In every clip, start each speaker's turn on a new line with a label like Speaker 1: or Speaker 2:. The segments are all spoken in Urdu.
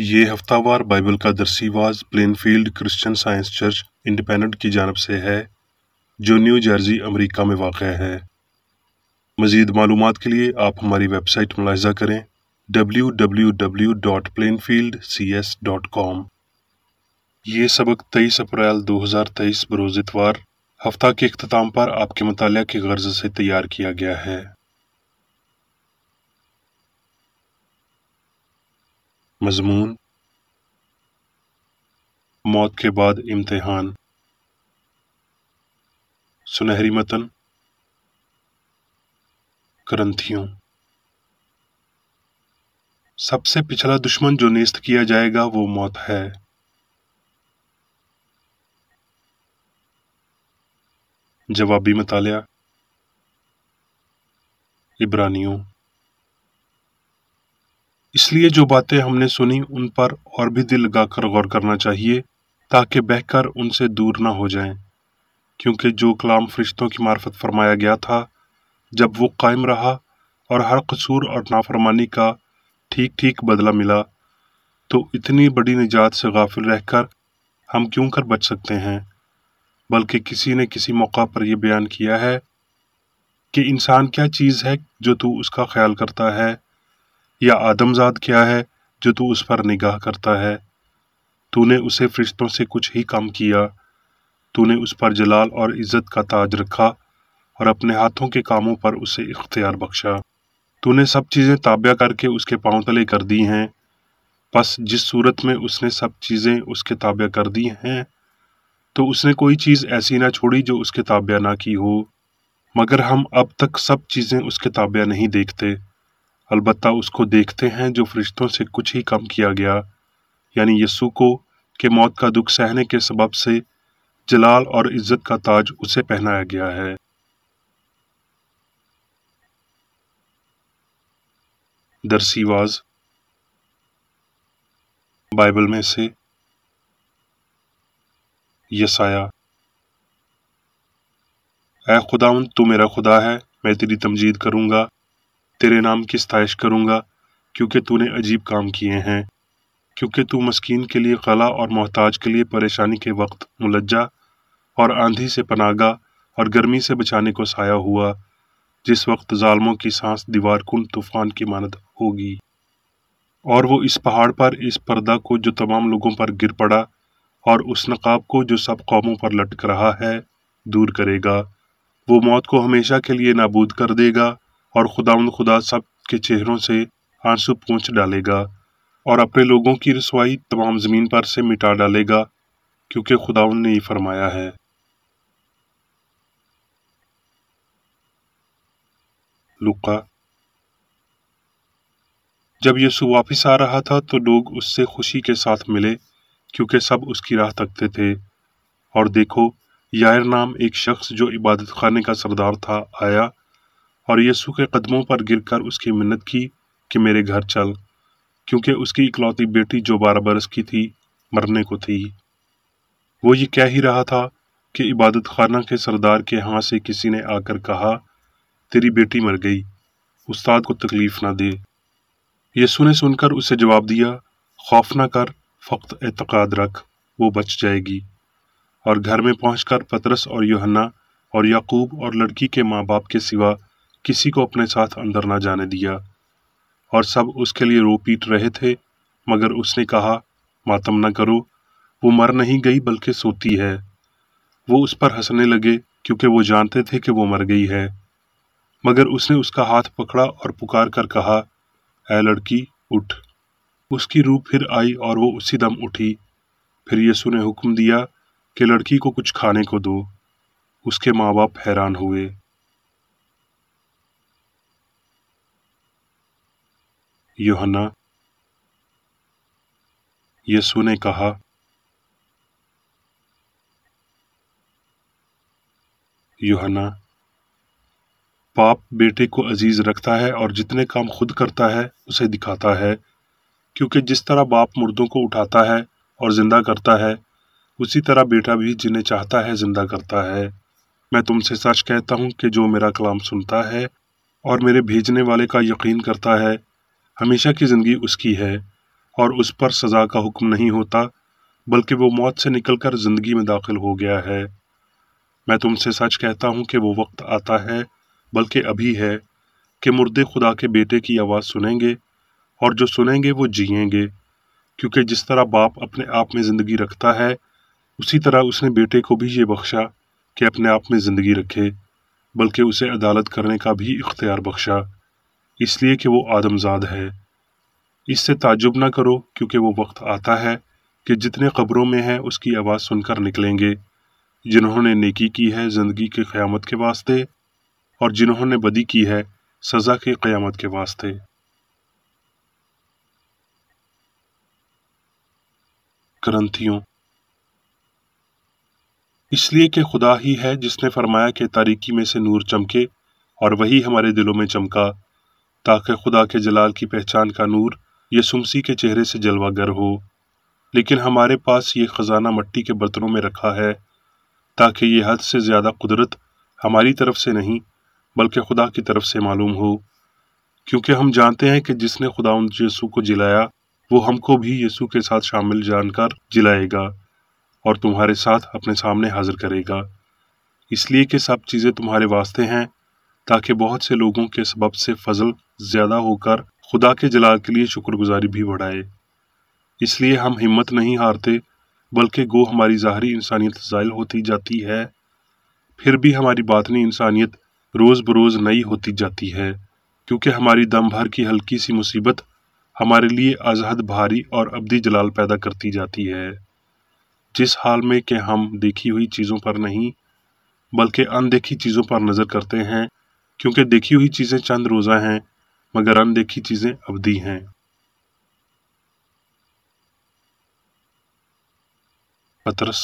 Speaker 1: یہ ہفتہ وار بائبل کا درسی واز Plainfield Christian Science Church Independent کی جانب سے ہے جو نیو جرسی امریکہ میں واقع ہے۔ مزید معلومات کے لیے آپ ہماری ویب سائٹ ملاحظہ کریں www.plainfieldcs.com۔ یہ سبق 23 اپریل 2023 بروز اتوار ہفتہ کے اختتام پر آپ کے مطالعہ کی غرض سے تیار کیا گیا ہے۔ مضمون: موت کے بعد امتحان۔ سنہری متن: کرنتھیوں۔ سب سے پچھلا دشمن جو نیست کیا جائے گا وہ موت ہے۔ جوابی مطالعہ: عبرانیوں۔ اس لیے جو باتیں ہم نے سنی ان پر اور بھی دل لگا کر غور کرنا چاہیے تاکہ بہہ کر ان سے دور نہ ہو جائیں، کیونکہ جو کلام فرشتوں کی معرفت فرمایا گیا تھا جب وہ قائم رہا اور ہر قصور اور نافرمانی کا ٹھیک ٹھیک بدلہ ملا، تو اتنی بڑی نجات سے غافل رہ کر ہم کیوں کر بچ سکتے ہیں؟ بلکہ کسی نے کسی موقع پر یہ بیان کیا ہے کہ انسان کیا چیز ہے جو تو اس کا خیال کرتا ہے، یا آدم زاد کیا ہے جو تو اس پر نگاہ کرتا ہے۔ تو نے اسے فرشتوں سے کچھ ہی کم کیا، تو نے اس پر جلال اور عزت کا تاج رکھا اور اپنے ہاتھوں کے کاموں پر اسے اختیار بخشا۔ تو نے سب چیزیں تابع کر کے اس کے پاؤں تلے کر دی ہیں، پس جس صورت میں اس نے سب چیزیں اس کے تابع کر دی ہیں تو اس نے کوئی چیز ایسی نہ چھوڑی جو اس کے تابع نہ کی ہو، مگر ہم اب تک سب چیزیں اس کے تابع نہیں دیکھتے، البتہ اس کو دیکھتے ہیں جو فرشتوں سے کچھ ہی کم کیا گیا، یعنی یسوع کو، کہ موت کا دکھ سہنے کے سبب سے جلال اور عزت کا تاج اسے پہنایا گیا ہے۔ درسی واز بائبل میں سے یسایہ: اے خداوند تو میرا خدا ہے، میں تیری تمجید کروں گا، تیرے نام کی ستائش کروں گا، کیونکہ تو نے عجیب کام کیے ہیں، کیونکہ تو مسکین کے لیے قلع اور محتاج کے لیے پریشانی کے وقت ملجا اور آندھی سے پناہ گاہ اور گرمی سے بچانے کو سایہ ہوا، جس وقت ظالموں کی سانس دیوار کن طوفان کی مانند ہوگی۔ اور وہ اس پہاڑ پر اس پردہ کو جو تمام لوگوں پر گر پڑا اور اس نقاب کو جو سب قوموں پر لٹک رہا ہے دور کرے گا، وہ موت کو ہمیشہ کے لیے نابود کر دے گا، اور خداوند خدا سب کے چہروں سے آنسو پونچھ ڈالے گا اور اپنے لوگوں کی رسوائی تمام زمین پر سے مٹا ڈالے گا، کیونکہ خداوند نے یہ فرمایا ہے۔ لوقا: جب یسوع واپس آ رہا تھا تو لوگ اس سے خوشی کے ساتھ ملے، کیونکہ سب اس کی راہ تکتے تھے۔ اور دیکھو، یائر نام ایک شخص جو عبادت خانے کا سردار تھا آیا اور یسوع کے قدموں پر گر کر اس کی منت کی کہ میرے گھر چل، کیونکہ اس کی اکلوتی بیٹی جو 12 برس کی تھی مرنے کو تھی۔ وہ یہ کہہ ہی رہا تھا کہ عبادت خانہ کے سردار کے ہاں سے کسی نے آ کر کہا، تیری بیٹی مر گئی، استاد کو تکلیف نہ دے۔ یسوع نے سن کر اسے جواب دیا، خوف نہ کر، فقط اعتقاد رکھ، وہ بچ جائے گی۔ اور گھر میں پہنچ کر پطرس اور یوحنا اور یعقوب اور لڑکی کے ماں باپ کے سوا کسی کو اپنے ساتھ اندر نہ جانے دیا، اور سب اس کے لیے رو پیٹ رہے تھے، مگر اس نے کہا، ماتم نہ کرو، وہ مر نہیں گئی بلکہ سوتی ہے۔ وہ اس پر ہنسنے لگے کیونکہ وہ جانتے تھے کہ وہ مر گئی ہے، مگر اس نے اس کا ہاتھ پکڑا اور پکار کر کہا، اے لڑکی اٹھ۔ اس کی روح پھر آئی اور وہ اسی دم اٹھی۔ پھر یسوع نے حکم دیا کہ لڑکی کو کچھ کھانے کو دو۔ اس کے ماں باپ حیران ہوئے۔ یوحنا: یسوع نے کہا، یوحنا: باپ بیٹے کو عزیز رکھتا ہے اور جتنے کام خود کرتا ہے اسے دکھاتا ہے، کیونکہ جس طرح باپ مردوں کو اٹھاتا ہے اور زندہ کرتا ہے، اسی طرح بیٹا بھی جنہیں چاہتا ہے زندہ کرتا ہے۔ میں تم سے سچ کہتا ہوں کہ جو میرا کلام سنتا ہے اور میرے بھیجنے والے کا یقین کرتا ہے، ہمیشہ کی زندگی اس کی ہے، اور اس پر سزا کا حکم نہیں ہوتا، بلکہ وہ موت سے نکل کر زندگی میں داخل ہو گیا ہے۔ میں تم سے سچ کہتا ہوں کہ وہ وقت آتا ہے، بلکہ ابھی ہے، کہ مردے خدا کے بیٹے کی آواز سنیں گے، اور جو سنیں گے وہ جئیں گے، کیونکہ جس طرح باپ اپنے آپ میں زندگی رکھتا ہے، اسی طرح اس نے بیٹے کو بھی یہ بخشا کہ اپنے آپ میں زندگی رکھے، بلکہ اسے عدالت کرنے کا بھی اختیار بخشا، اس لیے کہ وہ آدم زاد ہے۔ اس سے تعجب نہ کرو، کیونکہ وہ وقت آتا ہے کہ جتنے قبروں میں ہیں اس کی آواز سن کر نکلیں گے، جنہوں نے نیکی کی ہے زندگی کی قیامت کے واسطے، اور جنہوں نے بدی کی ہے سزا کی قیامت کے واسطے۔ کرنتھیوں، اس لیے کہ خدا ہی ہے جس نے فرمایا کہ تاریکی میں سے نور چمکے، اور وہی ہمارے دلوں میں چمکا، تاکہ خدا کے جلال کی پہچان کا نور یسوع مسیح کے چہرے سے جلوہ گر ہو۔ لیکن ہمارے پاس یہ خزانہ مٹی کے برتنوں میں رکھا ہے، تاکہ یہ حد سے زیادہ قدرت ہماری طرف سے نہیں بلکہ خدا کی طرف سے معلوم ہو، کیونکہ ہم جانتے ہیں کہ جس نے خداوند یسوع کو جلایا وہ ہم کو بھی یسوع کے ساتھ شامل جان کر جلائے گا اور تمہارے ساتھ اپنے سامنے حاضر کرے گا، اس لیے کہ سب چیزیں تمہارے واسطے ہیں، تاکہ بہت سے لوگوں کے سبب سے فضل زیادہ ہو کر خدا کے جلال کے لیے شکر گزاری بھی بڑھائے۔ اس لیے ہم ہمت نہیں ہارتے، بلکہ گو ہماری ظاہری انسانیت زائل ہوتی جاتی ہے، پھر بھی ہماری باطنی انسانیت روز بروز نئی ہوتی جاتی ہے، کیونکہ ہماری دم بھر کی ہلکی سی مصیبت ہمارے لیے ازحد بھاری اور ابدی جلال پیدا کرتی جاتی ہے، جس حال میں کہ ہم دیکھی ہوئی چیزوں پر نہیں بلکہ اندیکھی چیزوں پر نظر کرتے ہیں، کیونکہ دیکھی ہوئی چیزیں چند روزہ ہیں مگر اندیکھی چیزیں ابدی ہیں۔ پطرس،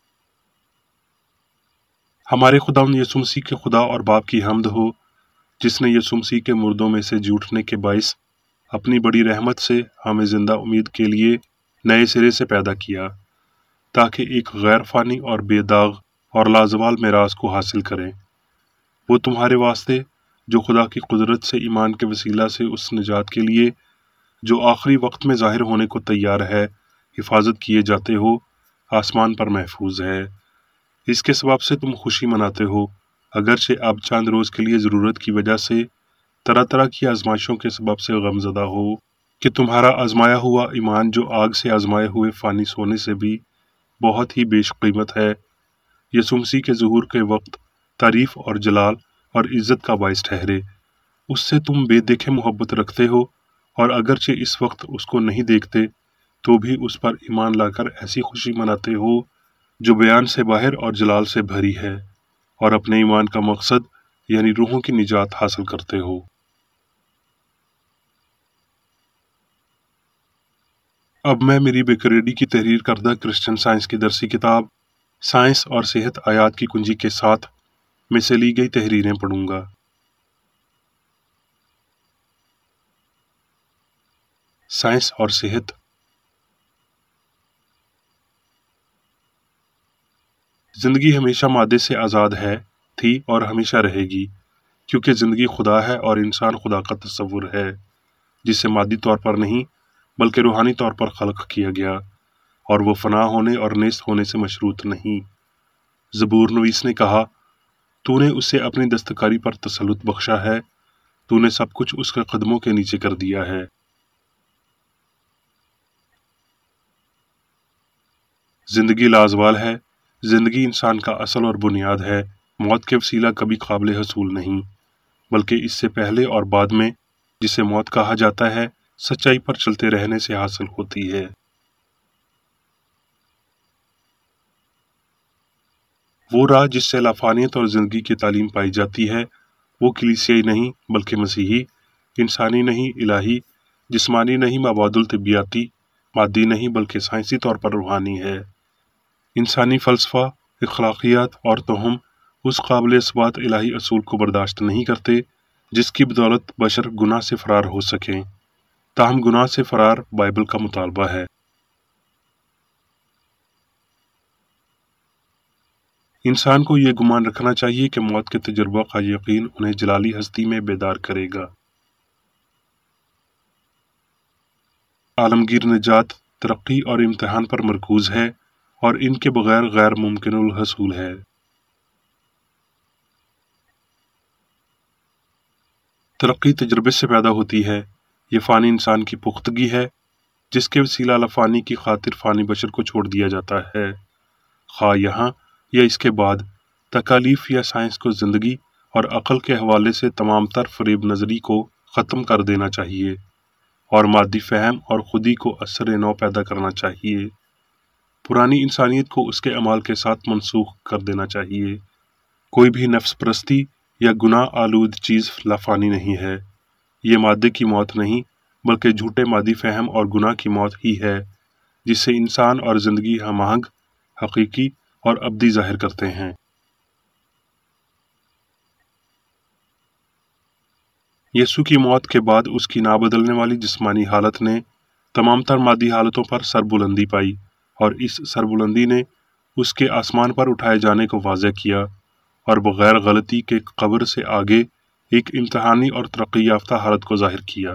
Speaker 1: ہمارے خداوند یسوع مسیح کے خدا اور باپ کی حمد ہو، جس نے یسوع مسیح کے مردوں میں سے جی اٹھنے کے باعث اپنی بڑی رحمت سے ہمیں زندہ امید کے لیے نئے سرے سے پیدا کیا، تاکہ ایک غیر فانی اور بے داغ اور لازوال میراث کو حاصل کریں۔ وہ تمہارے واسطے جو خدا کی قدرت سے ایمان کے وسیلہ سے اس نجات کے لیے جو آخری وقت میں ظاہر ہونے کو تیار ہے حفاظت کیے جاتے ہو، آسمان پر محفوظ ہے۔ اس کے سبب سے تم خوشی مناتے ہو، اگرچہ اب چند روز کے لیے ضرورت کی وجہ سے طرح طرح کی آزمائشوں کے سبب سے غم زدہ ہو، کہ تمہارا آزمایا ہوا ایمان جو آگ سے آزمائے ہوئے فانی سونے سے بھی بہت ہی بیش قیمت ہے، یسوع مسیح کے ظہور کے وقت تعریف اور جلال اور عزت کا باعث ٹھہرے۔ اس سے تم بے دیکھے محبت رکھتے ہو، اور اگرچہ اس وقت اس کو نہیں دیکھتے تو بھی اس پر ایمان لا کر ایسی خوشی مناتے ہو جو بیان سے باہر اور جلال سے بھری ہے، اور اپنے ایمان کا مقصد یعنی روحوں کی نجات حاصل کرتے ہو۔ اب میں میری بیکریڈی کی تحریر کردہ کرسچن سائنس کی درسی کتاب سائنس اور صحت آیات کی کنجی کے ساتھ میں سے لی گئی تحریریں پڑھوں گا۔ سائنس اور صحت۔ زندگی ہمیشہ مادے سے آزاد ہے، تھی اور ہمیشہ رہے گی، کیونکہ زندگی خدا ہے اور انسان خدا کا تصور ہے، جسے مادی طور پر نہیں بلکہ روحانی طور پر خلق کیا گیا، اور وہ فنا ہونے اور نیست ہونے سے مشروط نہیں۔ زبور نویس نے کہا، تو نے اسے اپنی دستکاری پر تسلط بخشا ہے، تو نے سب کچھ اس کے قدموں کے نیچے کر دیا ہے۔ زندگی لازوال ہے، زندگی انسان کا اصل اور بنیاد ہے، موت کے وسیلہ کبھی قابل حصول نہیں، بلکہ اس سے پہلے اور بعد میں، جسے موت کہا جاتا ہے، سچائی پر چلتے رہنے سے حاصل ہوتی ہے۔ وہ راہ جس سے لافانیت اور زندگی کی تعلیم پائی جاتی ہے، وہ کلیسیائی نہیں بلکہ مسیحی، انسانی نہیں الہی، جسمانی نہیں مابعد الطبیاتی، مادی نہیں بلکہ سائنسی طور پر روحانی ہے۔ انسانی فلسفہ، اخلاقیات اور توہم اس قابل اثبات الہی اصول کو برداشت نہیں کرتے جس کی بدولت بشر گناہ سے فرار ہو سکیں، تاہم گناہ سے فرار بائبل کا مطالبہ ہے۔ انسان کو یہ گمان رکھنا چاہیے کہ موت کے تجربہ کا یقین انہیں جلالی ہستی میں بیدار کرے گا۔ عالمگیر نجات ترقی اور امتحان پر مرکوز ہے اور ان کے بغیر غیر ممکن الحصول ہے۔ ترقی تجربے سے پیدا ہوتی ہے۔ یہ فانی انسان کی پختگی ہے جس کے وسیلہ لافانی کی خاطر فانی بشر کو چھوڑ دیا جاتا ہے، خواہ یہاں یا اس کے بعد۔ تکالیف یا سائنس کو زندگی اور عقل کے حوالے سے تمام تر فریب نظری کو ختم کر دینا چاہیے اور مادی فہم اور خودی کو اثر نو پیدا کرنا چاہیے۔ پرانی انسانیت کو اس کے اعمال کے ساتھ منسوخ کر دینا چاہیے۔ کوئی بھی نفس پرستی یا گناہ آلود چیز لافانی نہیں ہے۔ یہ مادے کی موت نہیں بلکہ جھوٹے مادی فہم اور گناہ کی موت ہی ہے جس سے انسان اور زندگی ہم آہنگ، حقیقی اور ابدی ظاہر کرتے ہیں۔ یسوع کی موت کے بعد اس کی نابدلنے والی جسمانی حالت نے تمام تر مادی حالتوں پر سربلندی پائی اور اس سربلندی نے اس کے آسمان پر اٹھائے جانے کو واضح کیا اور بغیر غلطی کے قبر سے آگے ایک امتحانی اور ترقی یافتہ حالت کو ظاہر کیا۔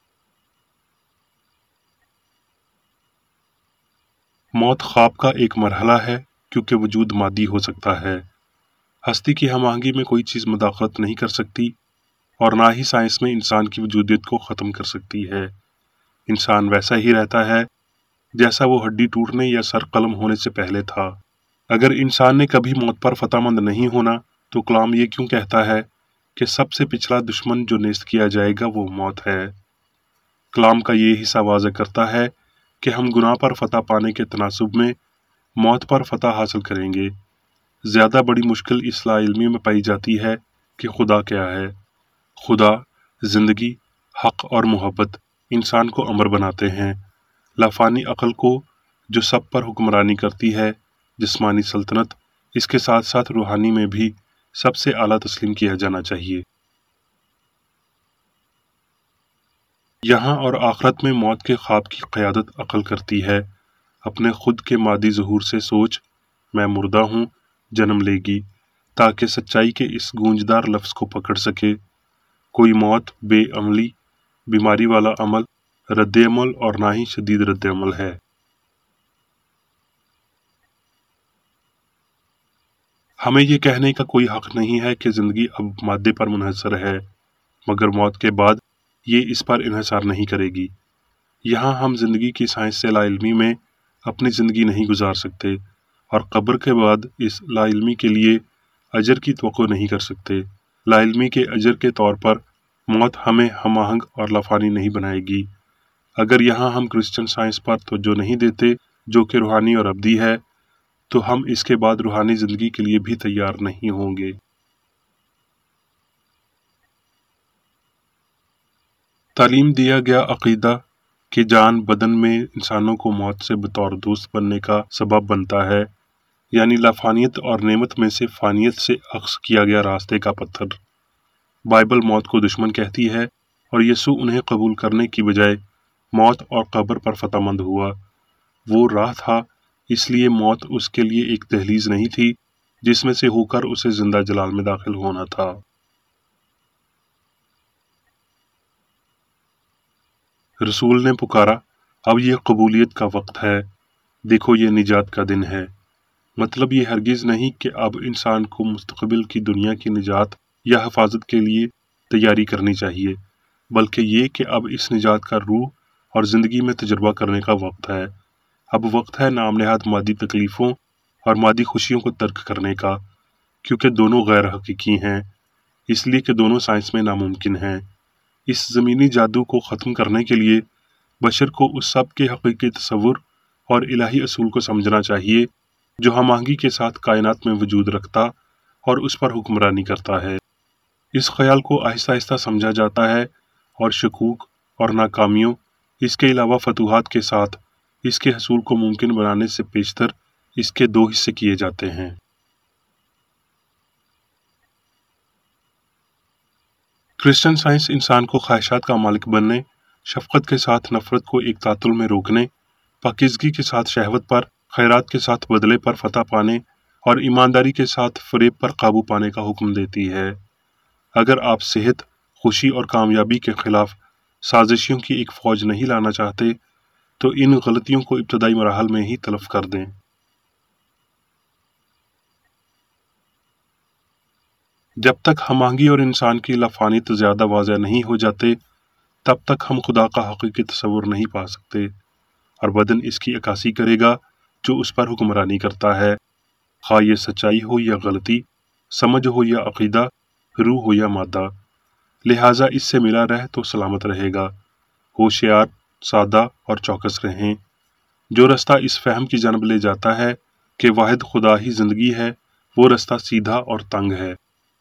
Speaker 1: موت خواب کا ایک مرحلہ ہے کیونکہ وجود مادی ہو سکتا ہے۔ ہستی کی ہم آہنگی میں کوئی چیز مداخلت نہیں کر سکتی اور نہ ہی سائنس میں انسان کی وجودیت کو ختم کر سکتی ہے۔ انسان ویسا ہی رہتا ہے جیسا وہ ہڈی ٹوٹنے یا سر قلم ہونے سے پہلے تھا۔ اگر انسان نے کبھی موت پر فتح مند نہیں ہونا تو کلام یہ کیوں کہتا ہے کہ سب سے پچھلا دشمن جو نیست کیا جائے گا وہ موت ہے؟ کلام کا یہ حصہ واضح کرتا ہے کہ ہم گناہ پر فتح پانے کے تناسب میں موت پر فتح حاصل کریں گے۔ زیادہ بڑی مشکل اس لا علمی میں پائی جاتی ہے کہ خدا کیا ہے۔ خدا، زندگی، حق اور محبت انسان کو امر بناتے ہیں۔ لافانی عقل کو جو سب پر حکمرانی کرتی ہے، جسمانی سلطنت، اس کے ساتھ ساتھ روحانی میں بھی سب سے اعلیٰ تسلیم کیا جانا چاہیے۔ یہاں اور آخرت میں موت کے خواب کی قیادت عقل کرتی ہے۔ اپنے خود کے مادی ظہور سے سوچ، میں مردہ ہوں، جنم لے گی تاکہ سچائی کے اس گونجدار لفظ کو پکڑ سکے۔ کوئی موت، بے عملی، بیماری والا عمل، رد عمل اور نہ ہی شدید رد عمل ہے۔ ہمیں یہ کہنے کا کوئی حق نہیں ہے کہ زندگی اب مادے پر منحصر ہے، مگر موت کے بعد یہ اس پر انحصار نہیں کرے گی۔ یہاں ہم زندگی کی سائنس سے لا علمی میں اپنی زندگی نہیں گزار سکتے اور قبر کے بعد اس لا علمی کے لیے اجر کی توقع نہیں کر سکتے۔ لا علمی کے اجر کے طور پر موت ہمیں ہم آہنگ اور لافانی نہیں بنائے گی۔ اگر یہاں ہم کرسچن سائنس پر توجہ نہیں دیتے جو کہ روحانی اور ابدی ہے، تو ہم اس کے بعد روحانی زندگی کے لیے بھی تیار نہیں ہوں گے۔ تعلیم دیا گیا عقیدہ کہ جان بدن میں انسانوں کو موت سے بطور دوست بننے کا سبب بنتا ہے، یعنی لافانیت اور نعمت میں سے فانیت سے اخذ کیا گیا راستے کا پتھر۔ بائبل موت کو دشمن کہتی ہے اور یسوع انہیں قبول کرنے کی بجائے موت اور قبر پر فتح مند ہوا۔ وہ راہ تھا، اس لیے موت اس کے لیے ایک دہلیز نہیں تھی جس میں سے ہو کر اسے زندہ جلال میں داخل ہونا تھا۔ رسول نے پکارا، اب یہ قبولیت کا وقت ہے، دیکھو یہ نجات کا دن ہے۔ مطلب یہ ہرگز نہیں کہ اب انسان کو مستقبل کی دنیا کی نجات یا حفاظت کے لیے تیاری کرنی چاہیے، بلکہ یہ کہ اب اس نجات کا روح اور زندگی میں تجربہ کرنے کا وقت ہے۔ اب وقت ہے نام نہاد مادی تکلیفوں اور مادی خوشیوں کو ترک کرنے کا، کیونکہ دونوں غیر حقیقی ہیں، اس لیے کہ دونوں سائنس میں ناممکن ہیں۔ اس زمینی جادو کو ختم کرنے کے لیے بشر کو اس سب کے حقیقی تصور اور الہی اصول کو سمجھنا چاہیے جو ہم آہنگی کے ساتھ کائنات میں وجود رکھتا اور اس پر حکمرانی کرتا ہے۔ اس خیال کو آہستہ آہستہ سمجھا جاتا ہے اور شکوک اور ناکامیوں، اس کے علاوہ فتوحات کے ساتھ اس کے حصول کو ممکن بنانے سے پیشتر اس کے دو حصے کیے جاتے ہیں۔ کرسچن سائنس انسان کو خواہشات کا مالک بننے، شفقت کے ساتھ نفرت کو ایک تعطل میں روکنے، پاکیزگی کے ساتھ شہوت پر، خیرات کے ساتھ بدلے پر فتح پانے اور ایمانداری کے ساتھ فریب پر قابو پانے کا حکم دیتی ہے۔ اگر آپ صحت، خوشی اور کامیابی کے خلاف سازشیوں کی ایک فوج نہیں لانا چاہتے تو ان غلطیوں کو ابتدائی مراحل میں ہی تلف کر دیں۔ جب تک ہم آہنگی اور انسان کی لفانیت زیادہ واضح نہیں ہو جاتے تب تک ہم خدا کا حقیقی تصور نہیں پا سکتے، اور بدن اس کی عکاسی کرے گا جو اس پر حکمرانی کرتا ہے، خواہ یہ سچائی ہو یا غلطی، سمجھ ہو یا عقیدہ، روح ہو یا مادہ۔ لہٰذا اس سے ملا رہ تو سلامت رہے گا۔ ہوشیار، سادہ اور چوکس رہیں۔ جو رستہ اس فہم کی جانب لے جاتا ہے کہ واحد خدا ہی زندگی ہے، وہ رستہ سیدھا اور تنگ ہے۔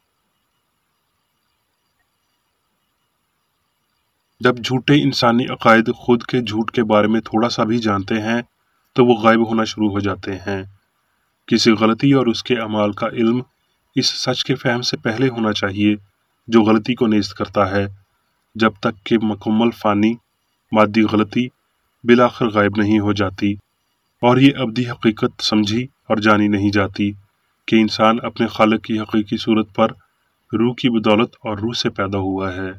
Speaker 1: جب جھوٹے انسانی عقائد خود کے جھوٹ کے بارے میں تھوڑا سا بھی جانتے ہیں تو وہ غائب ہونا شروع ہو جاتے ہیں۔ کسی غلطی اور اس کے اعمال کا علم اس سچ کے فہم سے پہلے ہونا چاہیے جو غلطی کو نیست کرتا ہے، جب تک کہ مکمل فانی مادی غلطی بالآخر غائب نہیں ہو جاتی اور یہ ابدی حقیقت سمجھی اور جانی نہیں جاتی کہ انسان اپنے خالق کی حقیقی صورت پر روح کی بدولت اور روح سے پیدا ہوا ہے۔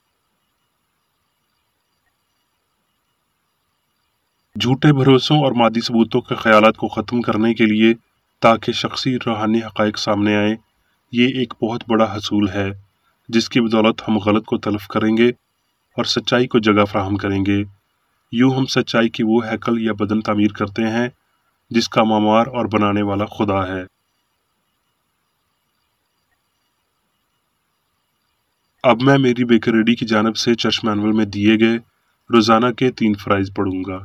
Speaker 1: جھوٹے بھروسوں اور مادی ثبوتوں کے خیالات کو ختم کرنے کے لیے تاکہ شخصی روحانی حقائق سامنے آئیں، یہ ایک بہت بڑا حصول ہے جس کی بدولت ہم غلط کو تلف کریں گے اور سچائی کو جگہ فراہم کریں گے۔ یوں ہم سچائی کی وہ ہیکل یا بدن تعمیر کرتے ہیں جس کا معمار اور بنانے والا خدا ہے۔ اب میں میری بیکر ریڈی کی جانب سے چرچ مینول میں دیے گئے روزانہ کے 3 فرائض پڑھوں گا۔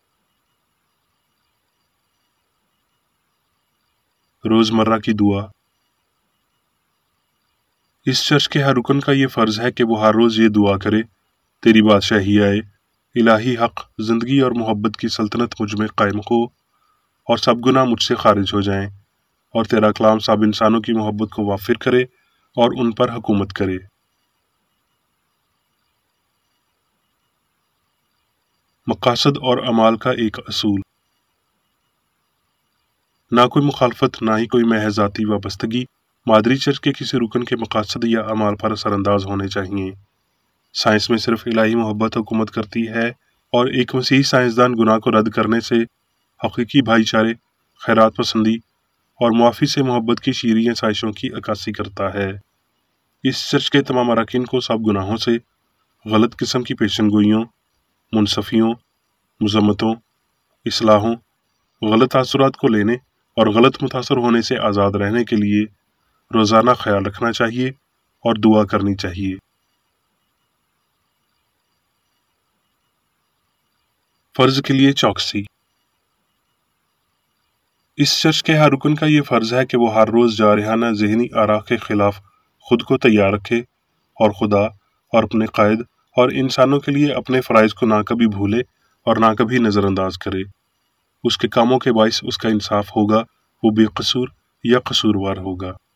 Speaker 1: روزمرہ کی دعا۔ اس چرچ کے ہر رکن کا یہ فرض ہے کہ وہ ہر روز یہ دعا کرے: تیری بادشاہی آئے، الہی حق، زندگی اور محبت کی سلطنت مجھ میں قائم ہو، اور سب گناہ مجھ سے خارج ہو جائیں، اور تیرا کلام سب انسانوں کی محبت کو وافر کرے اور ان پر حکومت کرے۔ مقاصد اور اعمال کا ایک اصول۔ نہ کوئی مخالفت، نہ ہی کوئی محض ذاتی وابستگی مادری چرچ کے کسی رکن کے مقاصد یا اعمال پر اثر انداز ہونے چاہیے۔ سائنس میں صرف الہی محبت حکومت کرتی ہے، اور ایک مسیحی سائنسدان گناہ کو رد کرنے سے حقیقی بھائی چارے، خیرات پسندی اور معافی سے محبت کی شیریں سائشوں کی عکاسی کرتا ہے۔ اس چرچ کے تمام اراکین کو سب گناہوں سے، غلط قسم کی پیشن گوئیوں، منصفیوں، مذمتوں، اصلاحوں، غلط تاثرات کو لینے اور غلط متاثر ہونے سے آزاد رہنے کے لیے روزانہ خیال رکھنا چاہیے اور دعا کرنی چاہیے۔ فرض کے لیے چوکسی۔ اس چرچ کے ہر رکن کا یہ فرض ہے کہ وہ ہر روز جارحانہ ذہنی آراء کے خلاف خود کو تیار رکھے اور خدا اور اپنے قائد اور انسانوں کے لیے اپنے فرائض کو نہ کبھی بھولے اور نہ کبھی نظر انداز کرے۔ اس کے کاموں کے باعث اس کا انصاف ہوگا، وہ بے قصور یا قصوروار ہوگا۔